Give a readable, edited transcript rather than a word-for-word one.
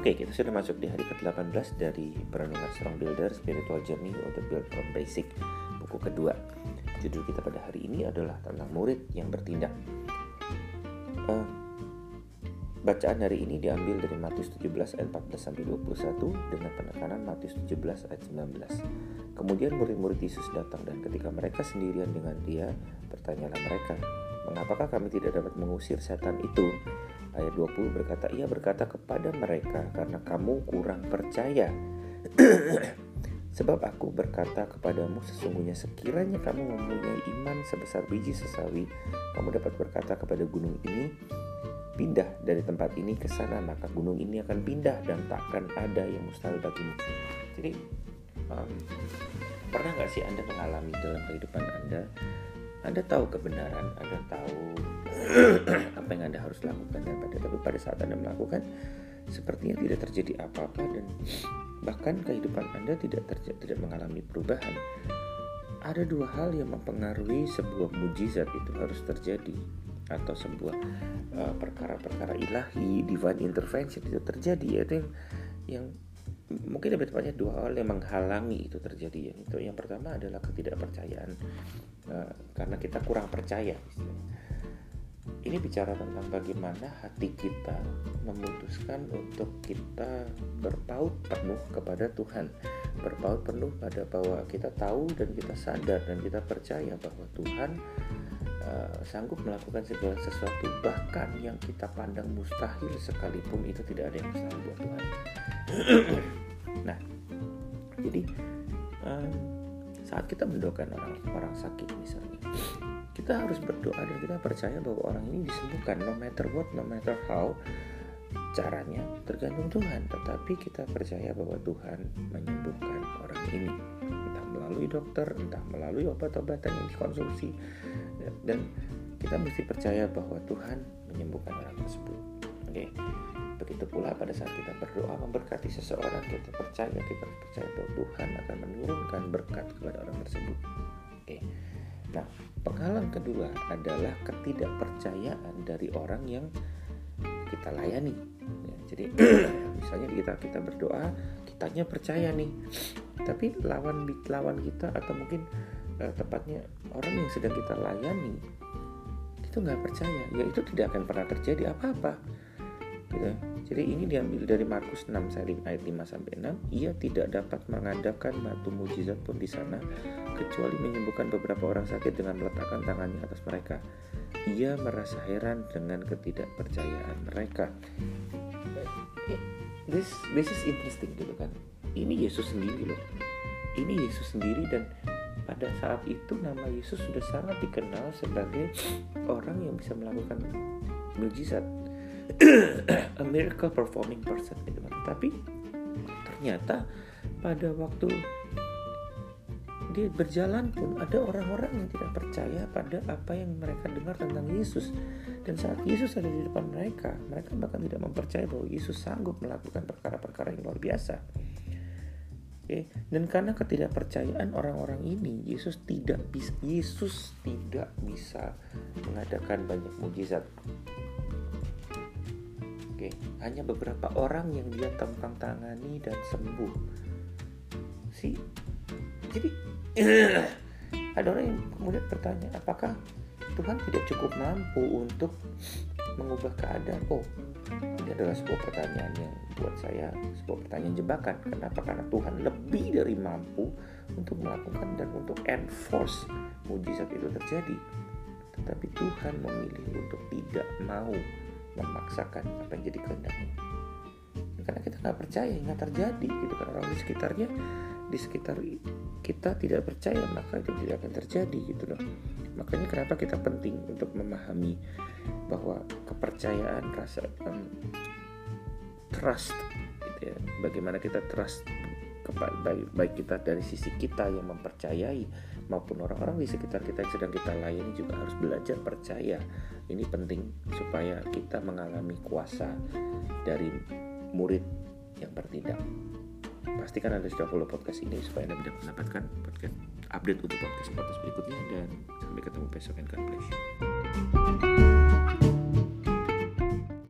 Oke, kita sudah masuk di hari ke-18 dari Perenungan Strong Builder Spiritual Journey untuk Build from Basic, buku kedua. Judul kita pada hari ini adalah tentang murid yang bertindak. Bacaan hari ini diambil dari Matius 17 ayat 14-21 dengan penekanan Matius 17 ayat 19. Kemudian murid-murid Yesus datang dan ketika mereka sendirian dengan dia, bertanyalah mereka, "Mengapakah kami tidak dapat mengusir setan itu?" Ayat 20 berkata, "Ia berkata kepada mereka, karena kamu kurang percaya. Sebab aku berkata kepadamu, sesungguhnya sekiranya kamu mempunyai iman sebesar biji sesawi, kamu dapat berkata kepada gunung ini, pindah dari tempat ini ke sana, maka gunung ini akan pindah dan takkan ada yang mustahil bagimu." Jadi pernah gak sih Anda mengalami dalam kehidupan Anda tahu kebenaran, Anda tahu apa yang Anda harus lakukan, tapi pada saat Anda melakukan sepertinya tidak terjadi apa-apa dan bahkan kehidupan Anda tidak mengalami perubahan. Ada dua hal yang mempengaruhi sebuah mujizat itu harus terjadi, atau sebuah perkara-perkara ilahi, divine intervention itu terjadi, yaitu yang mungkin lebih tepatnya dua hal yang menghalangi itu terjadi. Yang pertama adalah ketidakpercayaan, karena kita kurang percaya. Ini bicara tentang bagaimana hati kita memutuskan untuk kita berpaut penuh kepada Tuhan, berpaut penuh pada bahwa kita tahu dan kita sadar dan kita percaya bahwa Tuhan sanggup melakukan segala sesuatu, bahkan yang kita pandang mustahil sekalipun itu tidak ada yang mustahil buat Tuhan. Nah, jadi saat kita mendoakan orang sakit misalnya, kita harus berdoa dan kita percaya bahwa orang ini disembuhkan, no matter what, no matter how. Caranya tergantung Tuhan, tetapi kita percaya bahwa Tuhan menyembuhkan orang ini, entah melalui dokter, entah melalui obat-obatan yang dikonsumsi, dan kita mesti percaya bahwa Tuhan menyembuhkan orang tersebut. Oke. Begitu pula pada saat kita berdoa memberkati seseorang, kita percaya bahwa Tuhan akan menurunkan berkat kepada orang tersebut. Oke. Nah, penghalang kedua adalah ketidakpercayaan dari orang yang kita layani. Ya, jadi misalnya kita berdoa, kitanya percaya nih, tapi lawan kita atau mungkin tepatnya orang yang sedang kita layani itu nggak percaya, ya itu tidak akan pernah terjadi apa-apa. Gitu. Jadi ini diambil dari Markus 6 ayat 5-6. Ia tidak dapat mengadakan batu mujizat pun di sana kecuali menyembuhkan beberapa orang sakit dengan meletakkan tangannya atas mereka. Ia merasa heran dengan ketidakpercayaan mereka. This is interesting gitu kan. Ini Yesus sendiri loh. Ini Yesus sendiri, dan pada saat itu nama Yesus sudah sangat dikenal sebagai orang yang bisa melakukan mujizat. A miracle performing person gitu kan. Tapi ternyata pada waktu dia berjalan pun ada orang-orang yang tidak percaya pada apa yang mereka dengar tentang Yesus. Dan saat Yesus ada di depan mereka bahkan tidak mempercayai bahwa Yesus sanggup melakukan perkara-perkara yang luar biasa. Oke. Dan karena ketidakpercayaan orang-orang ini, Yesus tidak bisa mengadakan banyak mujizat. Oke, hanya beberapa orang yang dia tampang tangani dan sembuh. Jadi ada orang yang kemudian bertanya, apakah Tuhan tidak cukup mampu untuk mengubah keadaan? Ini adalah sebuah pertanyaan yang buat saya sebuah pertanyaan jebakan. Kenapa? Karena Tuhan lebih dari mampu untuk melakukan dan untuk enforce mujizat itu terjadi. Tetapi Tuhan memilih untuk tidak mau memaksakan apa yang jadi kehendaknya, karena kita nggak percaya, nggak terjadi gitu kan. Orang di sekitar kita tidak percaya, maka itu tidak akan terjadi gitu loh. Makanya kenapa kita penting untuk memahami bahwa kepercayaan, rasa trust gitu ya, bagaimana kita trust baik kita dari sisi kita yang mempercayai maupun orang-orang di sekitar kita yang sedang kita layani juga harus belajar percaya. Ini penting supaya kita mengalami kuasa dari murid yang bertindak. Pastikan Anda sudah follow podcast ini supaya Anda bisa mendapatkan podcast update untuk podcast berikutnya, dan sampai ketemu besok, and God bless you.